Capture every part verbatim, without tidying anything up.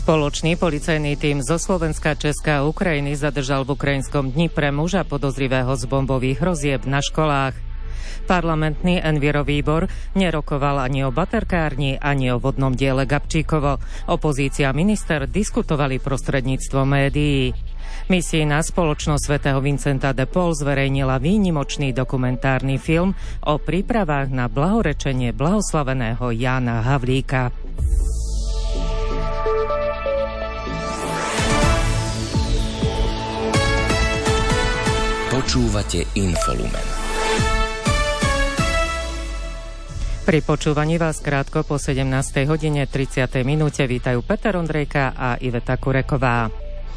Spoločný policajný tím zo Slovenska, Česka a Ukrajiny zadržal v ukrajinskom Dnipre muža podozrivého z bombových hrozieb na školách. Parlamentný Envirovýbor nerokoval ani o baterkárni, ani o vodnom diele Gabčíkovo. Opozícia a minister diskutovali prostredníctvom médií. Misijná spoločnosť svätého Vincenta de Paul zverejnila výnimočný dokumentárny film o prípravách na blahorečenie blahoslaveného Jána Havlíka. Počúvate Infolumen. Pri počúvaní vás krátko po sedemnástej hodine tridsiatej minúte vítajú Peter Ondrejka a Iveta Kureková.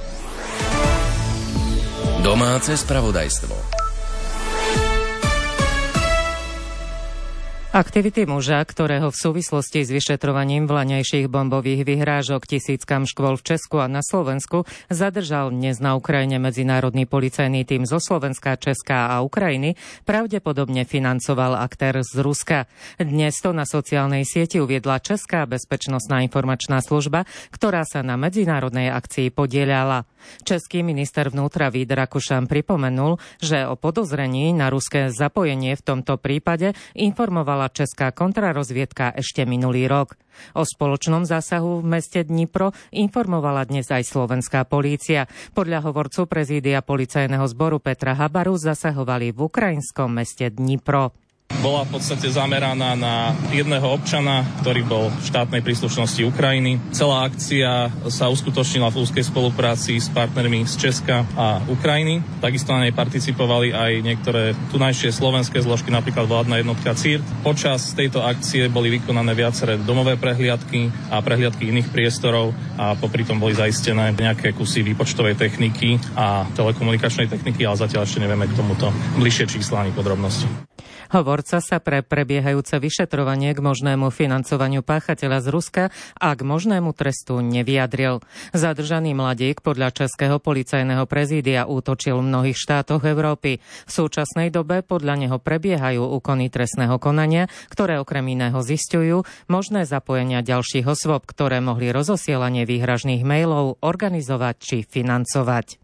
Domáce spravodajstvo. Aktivity muža, ktorého v súvislosti s vyšetrovaním vlaňajších bombových vyhrážok tisíckam škôl v Česku a na Slovensku zadržal dnes na Ukrajine medzinárodný policajný tím zo Slovenska, Česka a Ukrajiny, pravdepodobne financoval aktér z Ruska. Dnes to na sociálnej sieti uviedla Česká bezpečnostná informačná služba, ktorá sa na medzinárodnej akcii podieľala. Český minister vnútra Vít Rakušan pripomenul, že o podozrení na ruské zapojenie v tomto prípade informovala česká kontrarozviedka ešte minulý rok. O spoločnom zásahu v meste Dnipro informovala dnes aj slovenská polícia. Podľa hovorcu prezídia policajného zboru Petra Habaru zasahovali v ukrajinskom meste Dnipro. Bola v podstate zameraná na jedného občana, ktorý bol v štátnej príslušnosti Ukrajiny. Celá akcia sa uskutočnila v úzkej spolupráci s partnermi z Česka a Ukrajiny. Takisto na nej participovali aj niektoré tunajšie slovenské zložky, napríklad vládna jednotka cé í er té. Počas tejto akcie boli vykonané viaceré domové prehliadky a prehliadky iných priestorov a popri tom boli zaistené nejaké kusy výpočtovej techniky a telekomunikačnej techniky, ale zatiaľ ešte nevieme k tomuto bližšie čísla ani podrobnosti. Hovorca sa pre prebiehajúce vyšetrovanie k možnému financovaniu páchateľa z Ruska a k možnému trestu nevyjadril. Zadržaný mladík podľa českého policajného prezídia útočil v mnohých štátoch Európy. V súčasnej dobe podľa neho prebiehajú úkony trestného konania, ktoré okrem iného zisťujú možné zapojenia ďalších osôb, ktoré mohli rozosielanie výhražných mailov organizovať či financovať.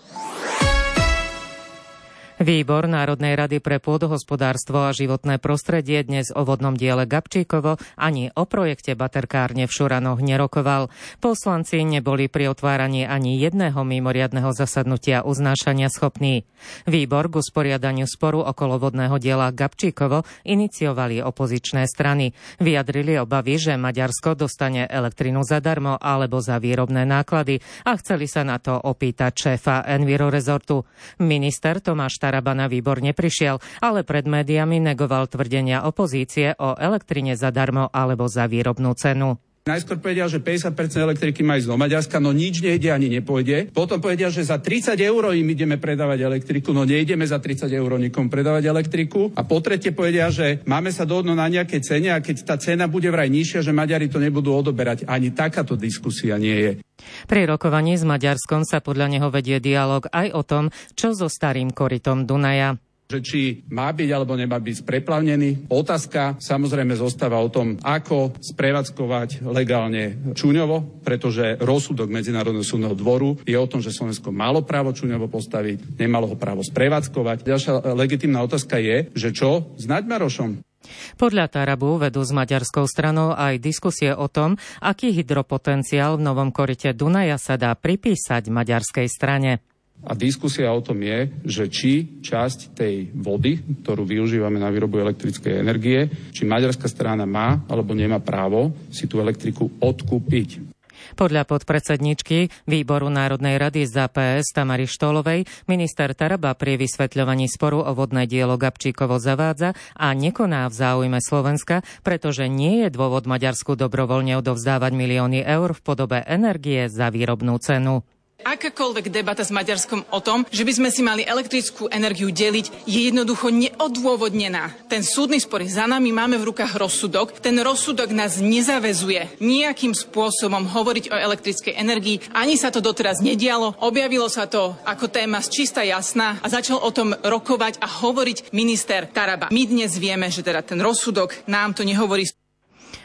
Výbor Národnej rady pre pôdohospodárstvo a životné prostredie dnes o vodnom diele Gabčíkovo ani o projekte baterkárne v Šuranoch nerokoval. Poslanci neboli pri otváraní ani jedného mimoriadneho zasadnutia uznášania schopní. Výbor k usporiadaniu sporu okolo vodného diela Gabčíkovo iniciovali opozičné strany. Vyjadrili obavy, že Maďarsko dostane elektrinu zadarmo alebo za výrobné náklady a chceli sa na to opýtať šéfa Envirorezortu. Minister Tomáš Taraba na výbor neprišiel, ale pred médiami negoval tvrdenia opozície o elektrine zadarmo alebo za výrobnú cenu. Najskôr povedia, že päťdesiat percent elektriky má ísť do Maďarska, no nič nejde ani nepôjde. Potom povedia, že za tridsať eur im ideme predávať elektriku, no nejdeme za tridsať eur nikomu predávať elektriku. A po tretie povedia, že máme sa dohodnúť na nejakej cene a keď tá cena bude vraj nižšia, že Maďari to nebudú odoberať. Ani takáto diskusia nie je. Pri rokovaní s Maďarskom sa podľa neho vedie dialog aj o tom, čo so starým korytom Dunaja. Že či má byť alebo nemá byť spreplavnený. Otázka samozrejme zostáva o tom, ako sprevádzkovať legálne Čuňovo, pretože rozsudok Medzinárodného súdneho dvoru je o tom, že Slovensko malo právo Čuňovo postaviť, nemalo ho právo sprevádzkovať. Ďalšia legitímna otázka je, že čo s Naďmarošom? Podľa Tarabu vedú s maďarskou stranou aj diskusie o tom, aký hydropotenciál v novom koryte Dunaja sa dá pripísať maďarskej strane. A diskusia o tom je, že či časť tej vody, ktorú využívame na výrobu elektrickej energie, či maďarská strana má alebo nemá právo si tú elektriku odkúpiť. Podľa podpredsedničky Výboru Národnej rady z á pé es Tamary Štolovej minister Taraba pri vysvetľovaní sporu o vodné dielo Gabčíkovo zavádza a nekoná v záujme Slovenska, pretože nie je dôvod Maďarsku dobrovoľne odovzdávať milióny eur v podobe energie za výrobnú cenu. Akákoľvek debata s Maďarskom o tom, že by sme si mali elektrickú energiu deliť, je jednoducho neodôvodnená. Ten súdny spor za nami, máme v rukách rozsudok. Ten rozsudok nás nezaväzuje nejakým spôsobom hovoriť o elektrickej energii. Ani sa to doteraz nedialo. Objavilo sa to ako téma čistá jasná a začal o tom rokovať a hovoriť minister Taraba. My dnes vieme, že teda ten rozsudok nám to nehovorí.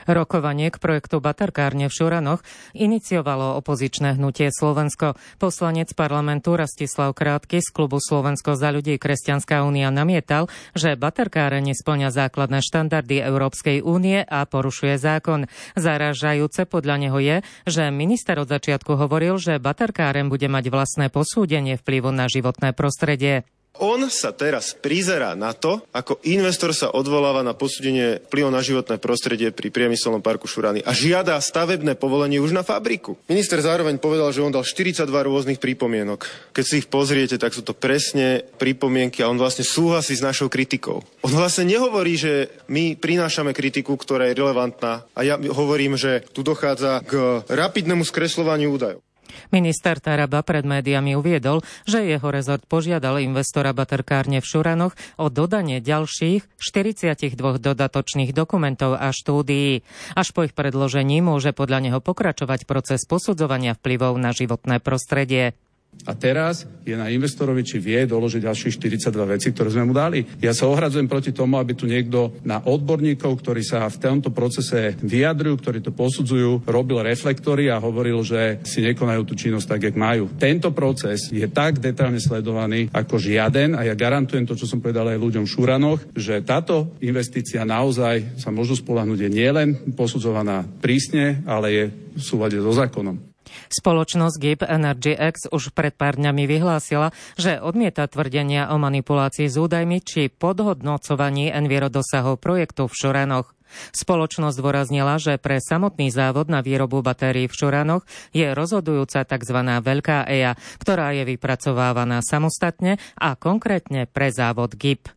Rokovanie k projektu baterkárne v Šuranoch iniciovalo opozičné hnutie Slovensko. Poslanec parlamentu Rastislav Krátky z klubu Slovensko za ľudí Kresťanská únia namietal, že baterkáreň nespĺňa základné štandardy Európskej únie a porušuje zákon. Zarážajúce podľa neho je, že minister od začiatku hovoril, že baterkáreň bude mať vlastné posúdenie vplyvu na životné prostredie. On sa teraz prizerá na to, ako investor sa odvoláva na posúdenie vplyvu na životné prostredie pri priemyselnom parku Šurany a žiada stavebné povolenie už na fabriku. Minister zároveň povedal, že on dal štyridsaťdva rôznych pripomienok. Keď si ich pozriete, tak sú to presne pripomienky a on vlastne súhlasí s našou kritikou. On vlastne nehovorí, že my prinášame kritiku, ktorá je relevantná, a ja hovorím, že tu dochádza k rapidnému skresľovaniu údajov. Minister Taraba pred médiami uviedol, že jeho rezort požiadal investora baterkárne v Šuranoch o dodanie ďalších štyridsaťdva dodatočných dokumentov a štúdií. Až po ich predložení môže podľa neho pokračovať proces posudzovania vplyvov na životné prostredie. A teraz je na investorovi, či vie doložiť ďalších štyridsaťdva vecí, ktoré sme mu dali. Ja sa ohradzujem proti tomu, aby tu niekto na odborníkov, ktorí sa v tomto procese vyjadrujú, ktorí to posudzujú, robil reflektory a hovoril, že si nekonajú tú činnosť tak, jak majú. Tento proces je tak detailne sledovaný ako žiaden a ja garantujem to, čo som povedal aj ľuďom v Šuranoch, že táto investícia naozaj sa môžu spoľahnúť, je nielen posudzovaná prísne, ale je v súlade so zákonom. Spoločnosť gé í pé Energy X už pred pár dňami vyhlásila, že odmieta tvrdenia o manipulácii s údajmi či podhodnocovaní envirodosahov projektu v Šuranoch. Spoločnosť zdôraznila, že pre samotný závod na výrobu batérií v Šuranoch je rozhodujúca tzv. Veľká é á, ktorá je vypracovávaná samostatne a konkrétne pre závod gé í pé.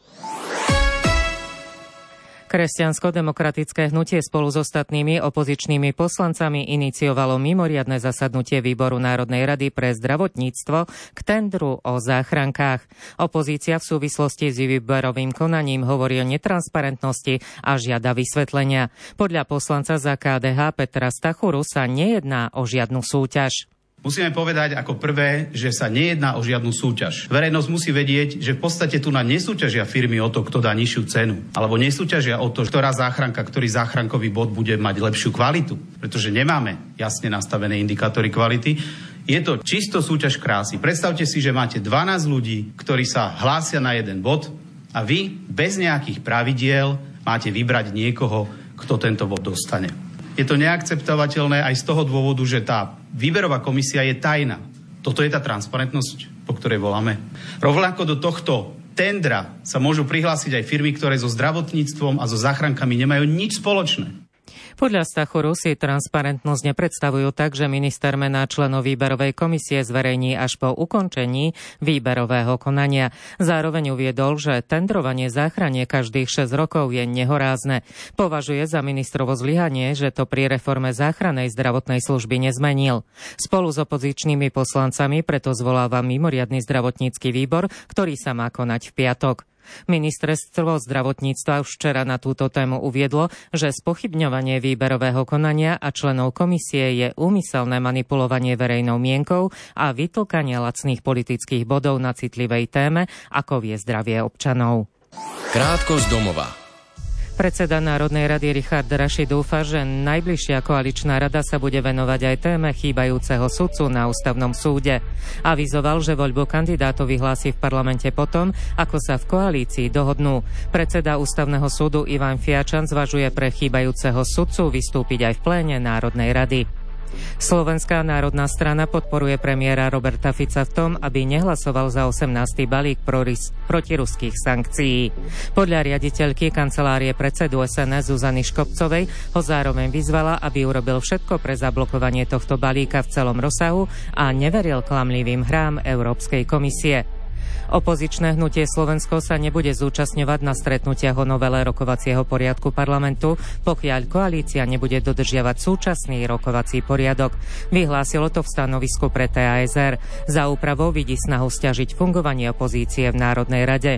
Kresťansko-demokratické hnutie spolu s ostatnými opozičnými poslancami iniciovalo mimoriadne zasadnutie Výboru Národnej rady pre zdravotníctvo k tendru o záchrankách. Opozícia v súvislosti s výberovým konaním hovorí o netransparentnosti a žiada vysvetlenia. Podľa poslanca za ká dé há Petra Stachuru sa nejedná o žiadnu súťaž. Musíme povedať ako prvé, že sa nejedná o žiadnu súťaž. Verejnosť musí vedieť, že v podstate tu na nesúťažia firmy o to, kto dá nižšiu cenu. Alebo nesúťažia o to, ktorá záchranka, ktorý záchrankový bod bude mať lepšiu kvalitu. Pretože nemáme jasne nastavené indikátory kvality. Je to čisto súťaž krásy. Predstavte si, že máte dvanásť ľudí, ktorí sa hlásia na jeden bod a vy bez nejakých pravidiel máte vybrať niekoho, kto tento bod dostane. Je to neakceptovateľné aj z toho dôvodu, že tá výberová komisia je tajná. Toto je tá transparentnosť, po ktorej voláme. Rovnako do tohto tendra sa môžu prihlásiť aj firmy, ktoré so zdravotníctvom a so záchrankami nemajú nič spoločné. Podľa Stachuru si transparentnosť nepredstavujú tak, že minister mená členov výberovej komisie zverejní až po ukončení výberového konania. Zároveň uviedol, že tendrovanie záchranie každých šesť rokov je nehorázne. Považuje za ministrovo zlyhanie, že to pri reforme záchrannej zdravotnej služby nezmenil. Spolu s opozičnými poslancami preto zvoláva mimoriadny zdravotnícky výbor, ktorý sa má konať v piatok. Ministerstvo zdravotníctva už včera na túto tému uviedlo, že spochybňovanie výberového konania a členov komisie je úmyselné manipulovanie verejnou mienkou a vytlkanie lacných politických bodov na citlivej téme, ako vie zdravie občanov. Krátko z domova. Predseda Národnej rady Richard Raši dúfa, že najbližšia koaličná rada sa bude venovať aj téme chýbajúceho sudcu na ústavnom súde. Avizoval, že voľbu kandidátov vyhlási v parlamente potom, ako sa v koalícii dohodnú. Predseda ústavného súdu Ivan Fiačan zvažuje pre chýbajúceho sudcu vystúpiť aj v pléne Národnej rady. Slovenská národná strana podporuje premiéra Roberta Fica v tom, aby nehlasoval za osemnásty balík protiruských sankcií. Podľa riaditeľky kancelárie predsedu es en es Zuzany Škopcovej ho zároveň vyzvala, aby urobil všetko pre zablokovanie tohto balíka v celom rozsahu a neveril klamlivým hrám Európskej komisie. Opozičné hnutie Slovensko sa nebude zúčastňovať na stretnutiach o novele rokovacieho poriadku parlamentu, pokiaľ koalícia nebude dodržiavať súčasný rokovací poriadok. Vyhlásilo to v stanovisku pre té a es er. Za úpravou vidí snahu sťažiť fungovanie opozície v Národnej rade.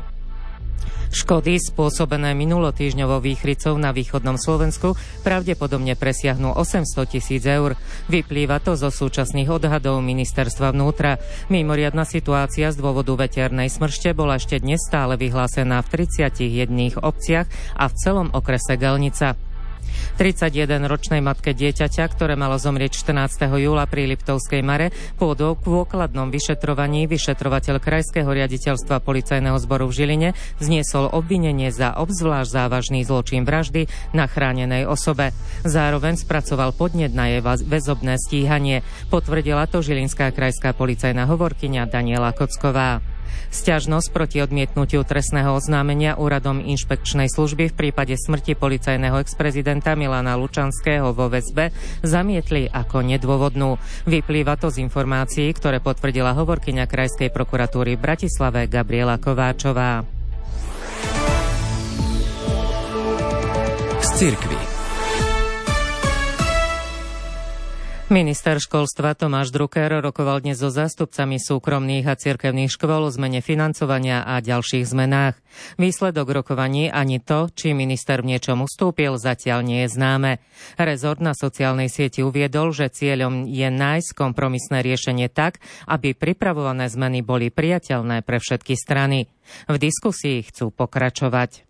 Škody spôsobené minulotýždňovou výchrycou na východnom Slovensku pravdepodobne presiahnu osemsto tisíc eur. Vyplýva to zo súčasných odhadov ministerstva vnútra. Mimoriadna situácia z dôvodu veternej smršte bola ešte dnes stále vyhlásená v tridsiatich jedných obciach a v celom okrese Galnica. tridsaťjedenročnej matke dieťaťa, ktoré malo zomrieť štrnásteho júla pri Liptovskej Mare, po dôkladnom vyšetrovaní vyšetrovateľ Krajského riaditeľstva policajného zboru v Žiline zniesol obvinenie za obzvlášť závažný zločin vraždy na chránenej osobe. Zároveň spracoval podnet na jej väzobné stíhanie. Potvrdila to žilinská krajská policajná hovorkyňa Daniela Kocková. Sťažnosť proti odmietnutiu trestného oznámenia úradom inšpekčnej služby v prípade smrti policajného ex-prezidenta Milana Lučanského vo väzbe zamietli ako nedôvodnú. Vyplýva to z informácií, ktoré potvrdila hovorkyňa Krajskej prokuratúry v Bratislave Gabriela Kováčová. Z cirkvi. Minister školstva Tomáš Drucker rokoval dnes so zástupcami súkromných a cirkevných škôl o zmene financovania a ďalších zmenách. Výsledok rokovaní ani to, či minister v niečom ustúpil, zatiaľ nie je známe. Rezort na sociálnej sieti uviedol, že cieľom je nájsť kompromisné riešenie tak, aby pripravované zmeny boli priateľné pre všetky strany. V diskusii chcú pokračovať.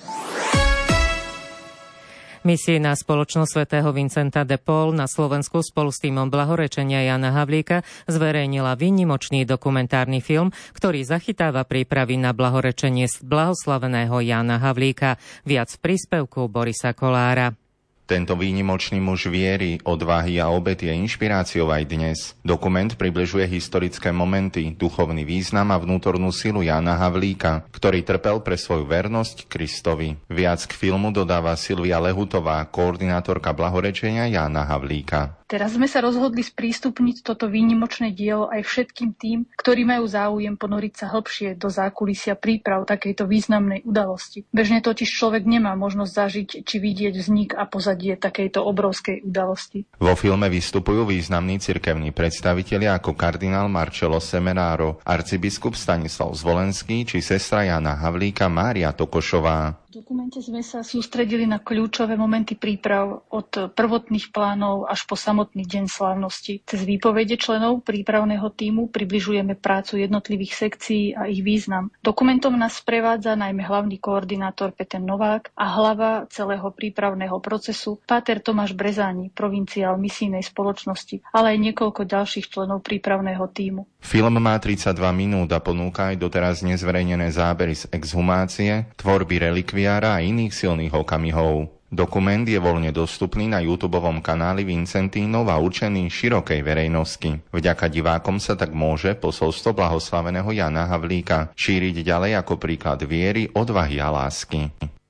Misijná spoločnosť svätého Vincenta de Paul na Slovensku spolu s týmom blahorečenia Jana Havlíka zverejnila výnimočný dokumentárny film, ktorý zachytáva prípravy na blahorečenie blahoslaveného Jana Havlíka. Viac v príspevku Borisa Kolára. Tento výnimočný muž viery, odvahy a obety je inšpiráciou aj dnes. Dokument približuje historické momenty, duchovný význam a vnútornú silu Jana Havlíka, ktorý trpel pre svoju vernosť Kristovi. Viac k filmu dodáva Silvia Lehutová, koordinátorka blahorečenia Jana Havlíka. Teraz sme sa rozhodli sprístupniť toto výnimočné dielo aj všetkým tým, ktorí majú záujem ponoriť sa hlbšie do zákulisia príprav takejto významnej udalosti. Bežne totiž človek nemá možnosť zažiť či vidieť vznik a pozadie takejto obrovskej udalosti. Vo filme vystupujú významní cirkevní predstavitelia ako kardinál Marcello Semeraro, arcibiskup Stanislav Zvolenský či sestra Jana Havlíka Mária Tokošová. V dokumente sme sa sústredili na kľúčové momenty príprav od prvotných plánov až po samotný deň slávnosti. Cez výpovede členov prípravného tímu približujeme prácu jednotlivých sekcií a ich význam. Dokumentom nás sprevádza najmä hlavný koordinátor Peter Novák a hlava celého prípravného procesu páter Tomáš Brezáni, provinciál misijnej spoločnosti, ale aj niekoľko ďalších členov prípravného tímu. Film má tridsaťdva minút a ponúka aj doteraz nezverejnené zábery z exhumácie, tvorby relikviára a iných silných okamihov. Dokument je voľne dostupný na YouTubeovom kanáli Vincentínov a určený širokej verejnosti. Vďaka divákom sa tak môže posolstvo blahoslaveného Jana Havlíka šíriť ďalej ako príklad viery, odvahy a lásky.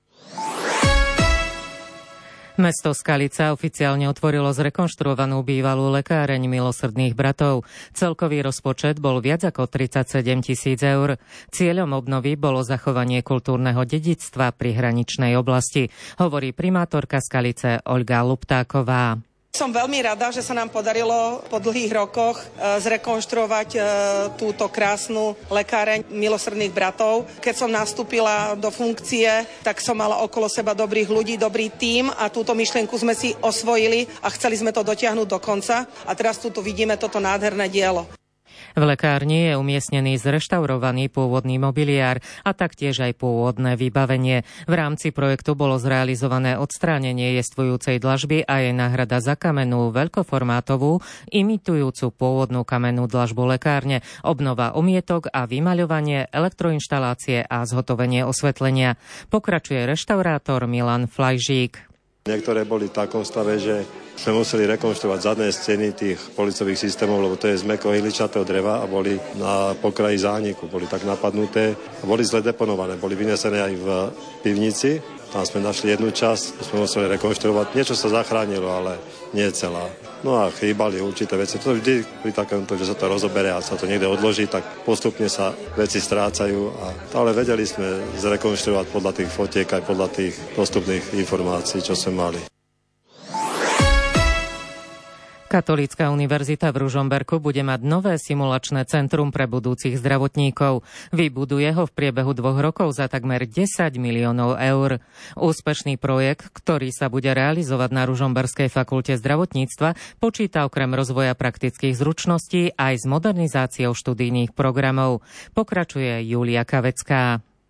Mesto Skalica oficiálne otvorilo zrekonštruovanú bývalú lekáreň Milosrdných bratov. Celkový rozpočet bol viac ako tridsaťsedem tisíc eur. Cieľom obnovy bolo zachovanie kultúrneho dedičstva pri hraničnej oblasti, hovorí primátorka Skalice Olga Luptáková. Som veľmi rada, že sa nám podarilo po dlhých rokoch zrekonštruovať túto krásnu lekáreň Milosrdných bratov. Keď som nastúpila do funkcie, tak som mala okolo seba dobrých ľudí, dobrý tím a túto myšlienku sme si osvojili a chceli sme to dotiahnuť do konca. A teraz tu vidíme toto nádherné dielo. V lekárni je umiestnený zreštaurovaný pôvodný mobiliár a taktiež aj pôvodné vybavenie. V rámci projektu bolo zrealizované odstránenie jestvujúcej dlažby a jej náhrada za kamennú veľkoformátovú, imitujúcu pôvodnú kamennú dlažbu lekárne, obnova omietok a vymaľovanie, elektroinštalácie a zhotovenie osvetlenia. Pokračuje reštaurátor Milan Flajžík. Niektoré boli v takom stave, že sme museli rekonštruovať zadné steny tých policových systémov, lebo to je z mäkkého ihličnatého dreva a boli na pokraji zániku, boli tak napadnuté a boli zle deponované, boli vynesené aj v pivnici. Tam sme našli jednu časť, sme museli rekonštruovať. Niečo sa zachránilo, ale nie celá. No a chýbali určité veci. To vždy pri takomto, že sa to rozoberie a sa to niekde odloží, tak postupne sa veci strácajú. A, ale vedeli sme zrekonštruovať podľa tých fotiek aj podľa tých dostupných informácií, čo sme mali. Katolícka univerzita v Ružomberku bude mať nové simulačné centrum pre budúcich zdravotníkov. Vybuduje ho v priebehu dvoch rokov za takmer desať miliónov eur. Úspešný projekt, ktorý sa bude realizovať na Ružomberskej fakulte zdravotníctva, počíta okrem rozvoja praktických zručností aj s modernizáciou študijných programov. Pokračuje Julia Kavecká.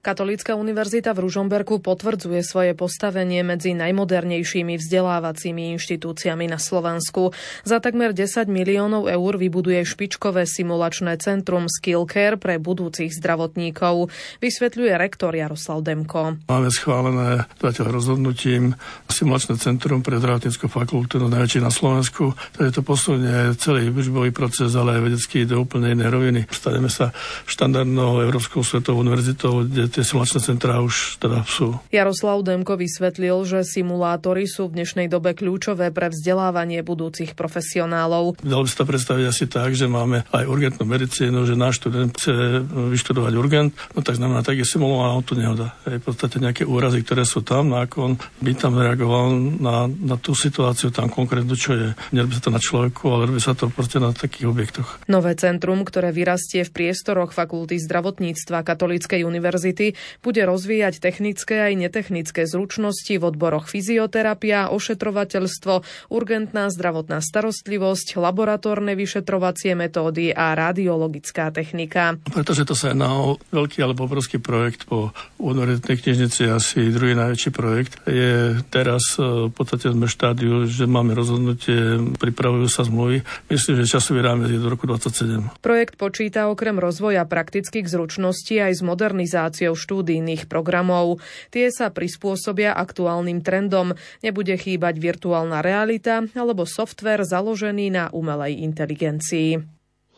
Katolícka univerzita v Ružomberku potvrdzuje svoje postavenie medzi najmodernejšími vzdelávacími inštitúciami na Slovensku. Za takmer desať miliónov eur vybuduje špičkové simulačné centrum SkillCare pre budúcich zdravotníkov, vysvetľuje rektor Jaroslav Demko. Máme schválené zatiaľ rozhodnutím simulačné centrum pre zdravotnícku fakultu no najväčšie na Slovensku. To je to posunie celý učbový proces, ale aj vedecký do úplne inej roviny. Staneme sa štandardnou európskou svetovou univerzitou, kde tie simulačné centrá už teda sú. Jaroslav Demko vysvetlil, že simulátory sú v dnešnej dobe kľúčové pre vzdelávanie budúcich profesionálov. Dalo by sa to predstaviť asi tak, že máme aj urgentnú medicínu, že náš študent chce vyštudovať urgent, no tak znamená, tak je simulovaná autonehoda. Je v podstate nejaké úrazy, ktoré sú tam, no ako on by tam reagoval na, na tú situáciu tam konkrétnu, čo je. Nerobí sa to na človeku, ale robí sa to proste na takých objektoch. Nové centrum, ktoré vyrastie v priestoroch Fakulty zdravotníctva Katolíckej univerzity, bude rozvíjať technické aj netechnické zručnosti v odboroch fyzioterapia, ošetrovateľstvo, urgentná zdravotná starostlivosť, laboratórne vyšetrovacie metódy a radiologická technika. Pretože to sa jedná o veľký alebo obrovský projekt po univerzitnej knižnici, asi druhý najväčší projekt. Je teraz v podstate sme v štádiu, že máme rozhodnutie, pripravujú sa zmluvy. Myslím, že časový rámec je do roku dvadsaťsedem. Projekt počíta okrem rozvoja praktických zručností aj s modernizáciou štúdijných programov. Tie sa prispôsobia aktuálnym trendom. Nebude chýbať virtuálna realita alebo softvér založený na umelej inteligencii.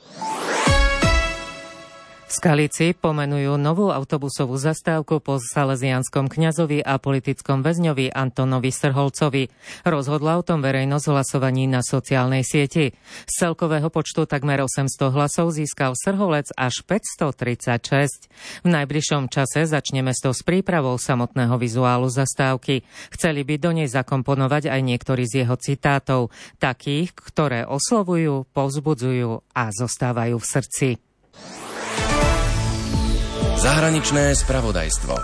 V Skalici pomenujú novú autobusovú zastávku po salesianskom kňazovi a politickom väzňovi Antonovi Srholcovi. Rozhodla o tom verejnosť v hlasovaní na sociálnej sieti. Z celkového počtu takmer osemsto hlasov získal Srholec až päťstotridsaťšesť. V najbližšom čase začne mesto s prípravou samotného vizuálu zastávky. Chceli by do nej zakomponovať aj niektorý z jeho citátov, takých, ktoré oslovujú, povzbudzujú a zostávajú v srdci. Zahraničné spravodajstvo.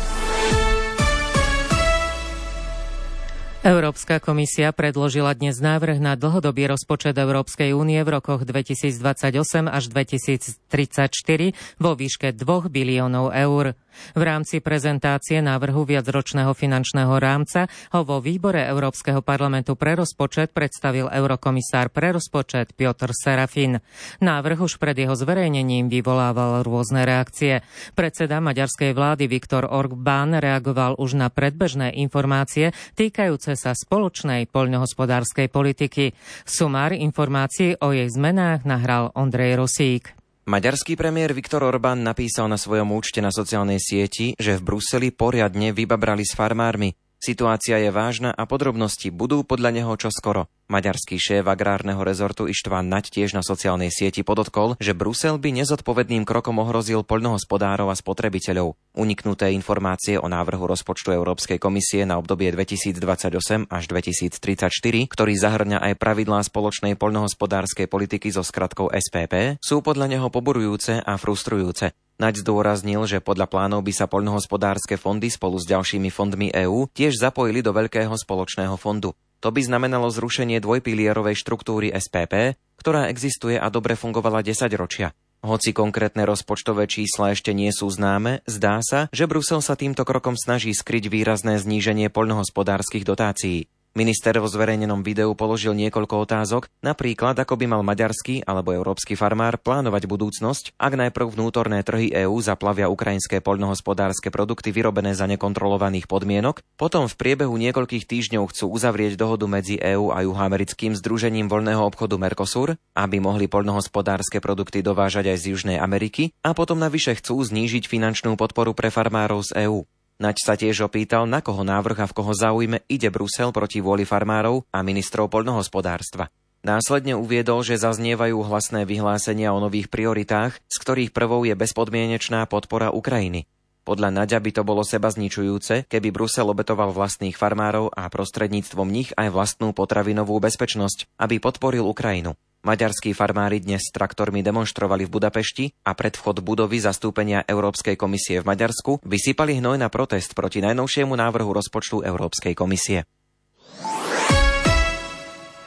Európska komisia predložila dnes návrh na dlhodobý rozpočet Európskej únie v rokoch dvetisícdvadsaťosem až dvetisíctridsaťštyri vo výške dva biliónov eur. V rámci prezentácie návrhu viacročného finančného rámca ho vo výbore Európskeho parlamentu pre rozpočet predstavil eurokomisár pre rozpočet Piotr Serafin. Návrh už pred jeho zverejnením vyvolával rôzne reakcie. Predseda maďarskej vlády Viktor Orbán reagoval už na predbežné informácie týkajúce sa spoločnej poľnohospodárskej politiky. Sumár informácií o jej zmenách nahral Ondrej Rosík. Maďarský premiér Viktor Orbán napísal na svojom účte na sociálnej sieti, že v Bruseli poriadne vybabrali s farmármi. Situácia je vážna a podrobnosti budú podľa neho čoskoro. Maďarský šéf agrárneho rezortu Ištván Naď tiež na sociálnej sieti podotkol, že Brusel by nezodpovedným krokom ohrozil poľnohospodárov a spotrebiteľov. Uniknuté informácie o návrhu rozpočtu Európskej komisie na obdobie dvetisícdvadsaťosem až dvetisíctridsaťštyri, ktorý zahŕňa aj pravidlá spoločnej poľnohospodárskej politiky so skratkou es pé pé, sú podľa neho poburujúce a frustrujúce. Naď zdôraznil, že podľa plánov by sa poľnohospodárske fondy spolu s ďalšími fondmi EÚ tiež zapojili do veľkého spoločného fondu. To by znamenalo zrušenie dvojpilierovej štruktúry es pé pé, ktorá existuje a dobre fungovala desaťročia. Hoci konkrétne rozpočtové čísla ešte nie sú známe, zdá sa, že Brusel sa týmto krokom snaží skryť výrazné zníženie poľnohospodárskych dotácií. Minister vo zverejnenom videu položil niekoľko otázok, napríklad ako by mal maďarský alebo európsky farmár plánovať budúcnosť, ak najprv vnútorné trhy EÚ zaplavia ukrajinské poľnohospodárske produkty vyrobené za nekontrolovaných podmienok, potom v priebehu niekoľkých týždňov chcú uzavrieť dohodu medzi EÚ a juhoamerickým združením voľného obchodu Mercosur, aby mohli poľnohospodárske produkty dovážať aj z Južnej Ameriky, a potom navyše chcú znížiť finančnú podporu pre farmárov z EÚ. Naď sa tiež opýtal, na koho návrh a v koho záujme ide Brusel proti vôli farmárov a ministrov poľnohospodárstva. Následne uviedol, že zaznievajú hlasné vyhlásenia o nových prioritách, z ktorých prvou je bezpodmienečná podpora Ukrajiny. Podľa Naďa by to bolo sebazničujúce, keby Brusel obetoval vlastných farmárov a prostredníctvom nich aj vlastnú potravinovú bezpečnosť, aby podporil Ukrajinu. Maďarskí farmári dnes s traktormi demonštrovali v Budapešti a pred vchod budovy zastúpenia Európskej komisie v Maďarsku vysypali hnoj na protest proti najnovšiemu návrhu rozpočtu Európskej komisie.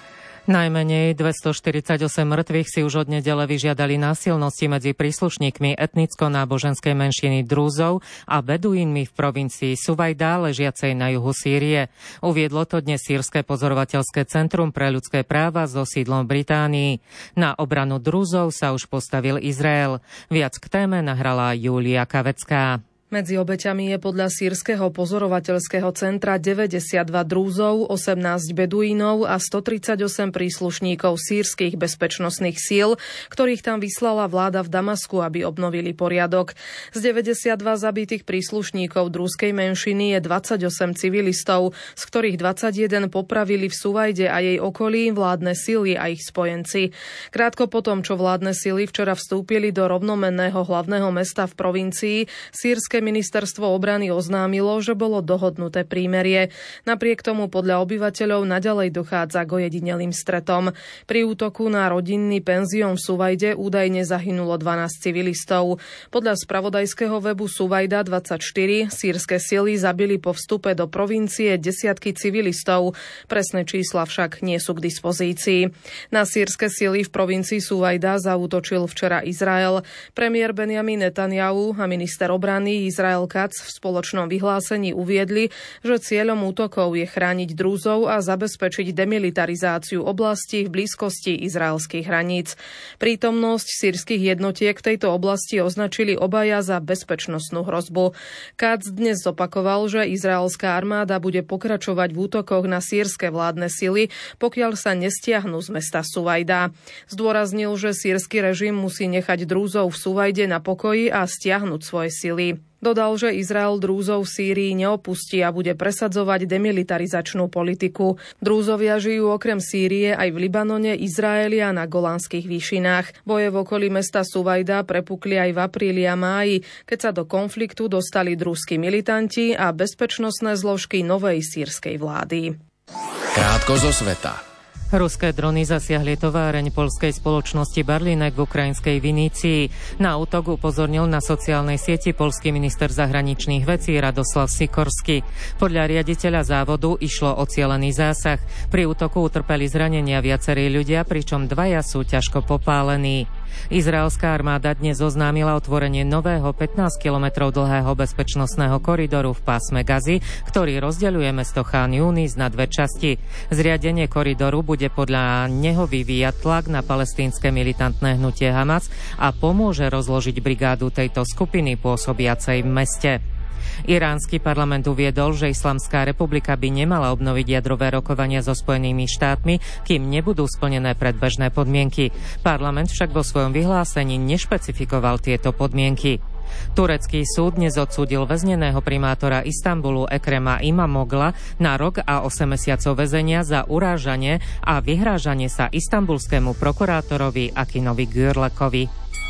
Najmenej dvestoštyridsaťosem mŕtvych si už od nedele vyžiadali násilnosti medzi príslušníkmi etnicko-náboženskej menšiny Drúzov a Beduínmi v provincii Suvajda, ležiacej na juhu Sýrie. Uviedlo to dnes Sýrske pozorovateľské centrum pre ľudské práva so sídlom v Británii. Na obranu Drúzov sa už postavil Izrael. Viac k téme nahrala Júlia Kavecká. Medzi obeťami je podľa Sýrskeho pozorovateľského centra deväťdesiatdva Drúzov, osemnásť Beduínov a stotridsaťosem príslušníkov sýrskych bezpečnostných síl, ktorých tam vyslala vláda v Damasku, aby obnovili poriadok. Z deväťdesiatdva zabitých príslušníkov drúzskej menšiny je dvadsaťosem civilistov, z ktorých dvadsaťjeden popravili v Suvajde a jej okolí vládne sily a ich spojenci. Krátko potom, čo vládne sily včera vstúpili do rovnomenného hlavného mesta v provincii, sýrske ministerstvo obrany oznámilo, že bolo dohodnuté prímerie. Napriek tomu podľa obyvateľov naďalej dochádza k ojedinelým stretom. Pri útoku na rodinný penzión v Suvajde údajne zahynulo dvanásť civilistov. Podľa spravodajského webu Suvajda dvadsaťštyri sýrske sily zabili po vstupe do provincie desiatky civilistov. Presné čísla však nie sú k dispozícii. Na sýrske sily v provincii Suvajda zaútočil včera Izrael. Premiér Benjamin Netanjahu a minister obrany Izrael Katz v spoločnom vyhlásení uviedli, že cieľom útokov je chrániť Drúzov a zabezpečiť demilitarizáciu oblasti v blízkosti izraelských hraníc. Prítomnosť sýrskych jednotiek v tejto oblasti označili obaja za bezpečnostnú hrozbu. Katz dnes zopakoval, že izraelská armáda bude pokračovať v útokoch na sýrske vládne sily, pokiaľ sa nestiahnu z mesta Suvajda. Zdôraznil, že sýrsky režim musí nechať Drúzov v Suvajde na pokoji a stiahnuť svoje sily. Dodal, že Izrael Drúzov v Sýrii neopustí a bude presadzovať demilitarizačnú politiku. Drúzovia žijú okrem Sýrie aj v Libanone, Izraeli a na Golánskych výšinách. Boje v okolí mesta Suvajda prepukli aj v apríli a máji, keď sa do konfliktu dostali drúzski militanti a bezpečnostné zložky novej sýrskej vlády. Krátko zo sveta. Ruské drony zasiahli továreň poľskej spoločnosti Barlinek v ukrajinskej Vinícii. Na útok upozornil na sociálnej sieti poľský minister zahraničných vecí Radoslav Sikorsky. Podľa riaditeľa závodu išlo o cielený zásah. Pri útoku utrpeli zranenia viacerí ľudia, pričom dvaja sú ťažko popálení. Izraelská armáda dnes oznámila otvorenie nového pätnásť kilometrov dlhého bezpečnostného koridoru v pásme Gazy, ktorý rozdeľuje mesto Chán Júnis na dve časti. Zriadenie koridoru bude podľa neho vyvíjať tlak na palestínske militantné hnutie Hamas a pomôže rozložiť brigádu tejto skupiny pôsobiacej v meste. Iránsky parlament uviedol, že Islamská republika by nemala obnoviť jadrové rokovania so Spojenými štátmi, kým nebudú splnené predbežné podmienky. Parlament však vo svojom vyhlásení nešpecifikoval tieto podmienky. Turecký súd dnes odsúdil väzneného primátora Istanbulu Ekrema Imamogla na rok a osem mesiacov väzenia za urážanie a vyhrážanie sa istanbulskému prokurátorovi Akinovi Gürlekovi.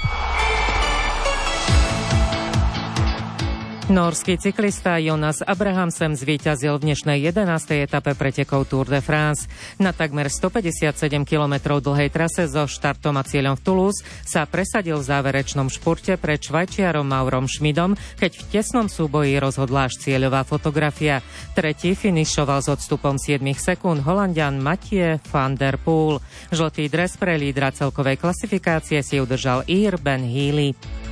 Norský cyklista Jonas Abrahamsen zvíťazil v dnešnej jedenástej etape pretekov Tour de France. Na takmer stopäťdesiatsedem kilometrov dlhej trase so štartom a cieľom v Toulouse sa presadil v záverečnom špurte pred Švajčiarom Maurom Schmidom, keď v tesnom súboji rozhodla až cieľová fotografia. Tretí finišoval s odstupom sedem sekúnd Holanďan Mathieu van der Poel. Žltý dres pre lídra celkovej klasifikácie si udržal Ír Ben Healy.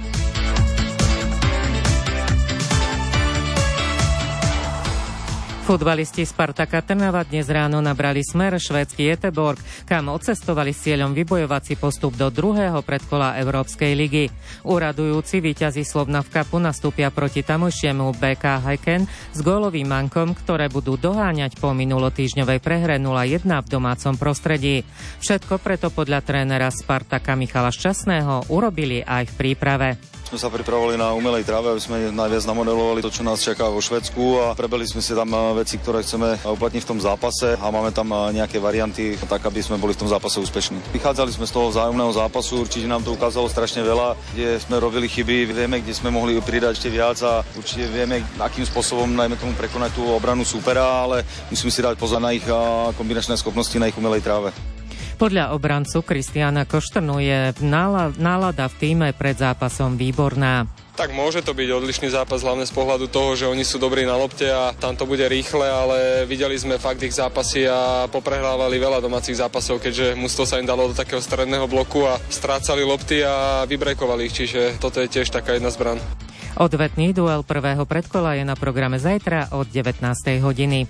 Futbalisti Spartaka Trnava dnes ráno nabrali smer švédsky Göteborg, kam odcestovali s cieľom vybojovať si postup do druhého predkola Európskej ligy. Uradujúci víťazi Slovnaft Cupu nastúpia proti tamojšiemu bé ká Häcken s gólovým mankom, ktoré budú doháňať po minulotýždňovej prehre nula jedna v domácom prostredí. Všetko preto podľa trénera Spartaka Michala Šťastného urobili aj v príprave. Sme sa pripravovali na umelej tráve, aby sme najviac namodelovali to, čo nás čaká vo Švédsku a prebeli sme si tam veci, ktoré chceme uplatniť v tom zápase a máme tam nejaké varianty, tak aby sme boli v tom zápase úspešní. Vychádzali sme z toho vzájomného zápasu, určite nám to ukázalo strašne veľa, kde sme robili chyby, vieme, kde sme mohli pridať ešte viac a určite vieme, akým spôsobom najmä tomu prekonať tú obranu supera, ale musíme si dať pozor na ich kombinačné schopnosti na ich umelej tráve. Podľa obrancu Kristiána Koštrnu je nálada v tíme pred zápasom výborná. Tak môže to byť odlišný zápas, hlavne z pohľadu toho, že oni sú dobrí na lopte a tam to bude rýchle, ale videli sme fakt ich zápasy a poprehrávali veľa domácich zápasov, keďže mužstvo sa im dalo do takého stredného bloku a strácali lopty a vybrejkovali ich, čiže toto je tiež taká jedna zbraň. Odvetný duel prvého predkola je na programe zajtra od devätnástej hodiny.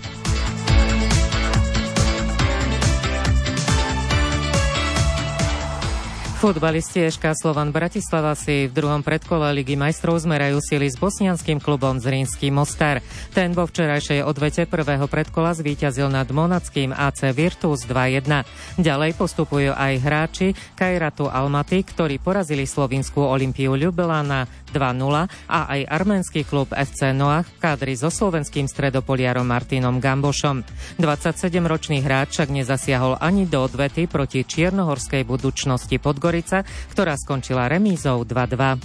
Futbalisti eš ká Slovan Bratislava si v druhom predkole Ligy majstrov zmerajú sily s bosnianským klubom Zrinský Mostar. Ten vo včerajšej odvete prvého predkola zvíťazil nad monackým á cé Virtus dva jedna. Ďalej postupujú aj hráči Kajratu Almaty, ktorí porazili slovinskú Olympiu Ljubljana dva nula a aj arménsky klub ef cé Noach v kádri so slovenským stredopoliarom Martinom Gambošom. dvadsaťsedemročný hráč však nezasiahol ani do odvety proti čiernohorskej Budučnosti Podgorica, ktorá skončila remízou dva dva.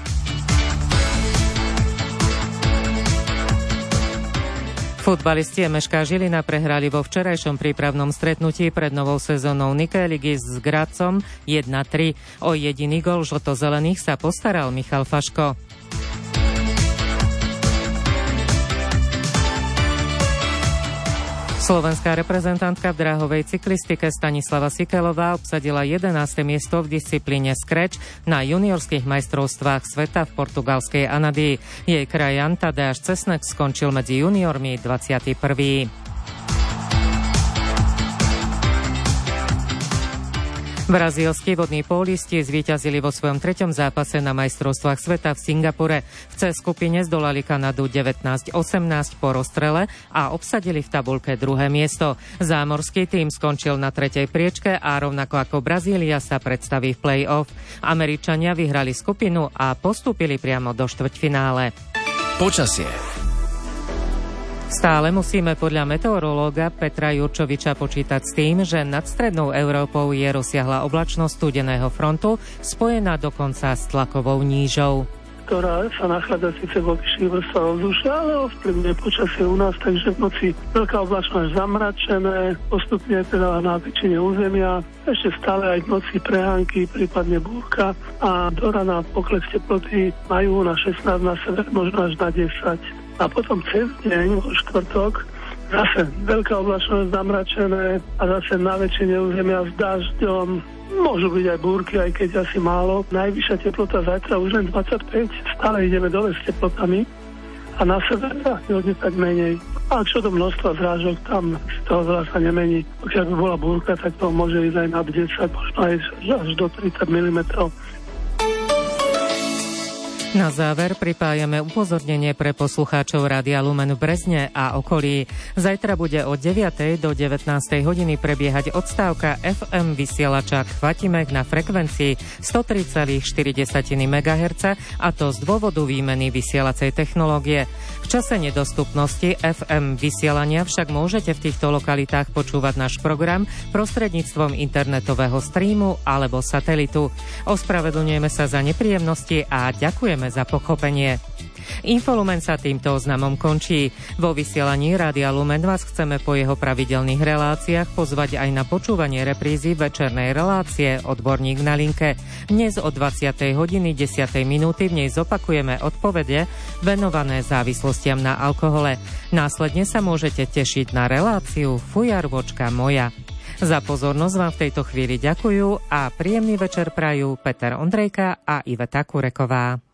Futbalisti em eš ká Žilina prehrali vo včerajšom prípravnom stretnutí pred novou sezónou Nike ligy s Grazom jedna tri. O jediný gól žltozelených sa postaral Michal Faško. Slovenská reprezentantka v dráhovej cyklistike Stanislava Sikelová obsadila jedenáste miesto v disciplíne Scratch na juniorských majstrovstvách sveta v portugalskej Anadii. Jej krajan Tadeáš Cesnek skončil medzi juniormi dvadsiaty prvý. Brazílski vodní pólisti zvíťazili vo svojom treťom zápase na majstrovstvách sveta v Singapure. V C skupine zdolali Kanadu devätnásť osemnásť po rozstrele a obsadili v tabuľke druhé miesto. Zámorský tím skončil na tretej priečke a rovnako ako Brazília sa predstaví v play-off. Američania vyhrali skupinu a postúpili priamo do štvrťfinále. Počasie. Stále musíme podľa meteorológa Petra Jurčoviča počítať s tým, že nad strednou Európou je rozsiahla oblačnosť studeného frontu, spojená dokonca s tlakovou nížou, ktorá sa nachádza síce vo vyšších vrstvách ovzdušia, ale ovplyvňuje počasie u nás, takže v noci veľká oblačnosť zamračené, postupne teda na väčšine územia, ešte stále aj v noci prehánky, prípadne búrka a do rana pokles teploty majú na šestnásť, na sever možno až na desať. A potom cez deň, vo štvrtok, zase veľká oblačnosť zamračené a zase na väčšine územia s dažďom. Môžu byť aj búrky, aj keď asi málo. Najvyššia teplota zajtra už len dvadsaťpäť, stále ideme dole s teplotami a na sever hodne tak menej. A čo do množstva zrážok, tam z toho veľa sa nemení. Pokiaľ by bola búrka, tak to môže ísť aj nad desať, možno aj až do tridsať milimetrov. Na záver pripájame upozornenie pre poslucháčov Rádia Lumen v Brezne a okolí. Zajtra bude od deviatej do devätnástej hodiny prebiehať odstávka ef em vysielača Chvatimek na frekvencii sto tri celé štyri megahertza a to z dôvodu výmeny vysielacej technológie. V čase nedostupnosti ef em vysielania však môžete v týchto lokalitách počúvať náš program prostredníctvom internetového streamu alebo satelitu. Ospravedlňujeme sa za nepríjemnosti a ďakujeme za pochopenie. Infolumen sa týmto oznamom končí. Vo vysielaní Rádia Lumen vás chceme po jeho pravidelných reláciách pozvať aj na počúvanie reprízy večernej relácie Odborník na linke. Dnes o dvadsiatej hodiny desať minúty v nej zopakujeme odpovede venované závislostiam na alkohole. Následne sa môžete tešiť na reláciu Fujarvočka moja. Za pozornosť vám v tejto chvíli ďakujú a príjemný večer prajú Peter Ondrejka a Iveta Kureková.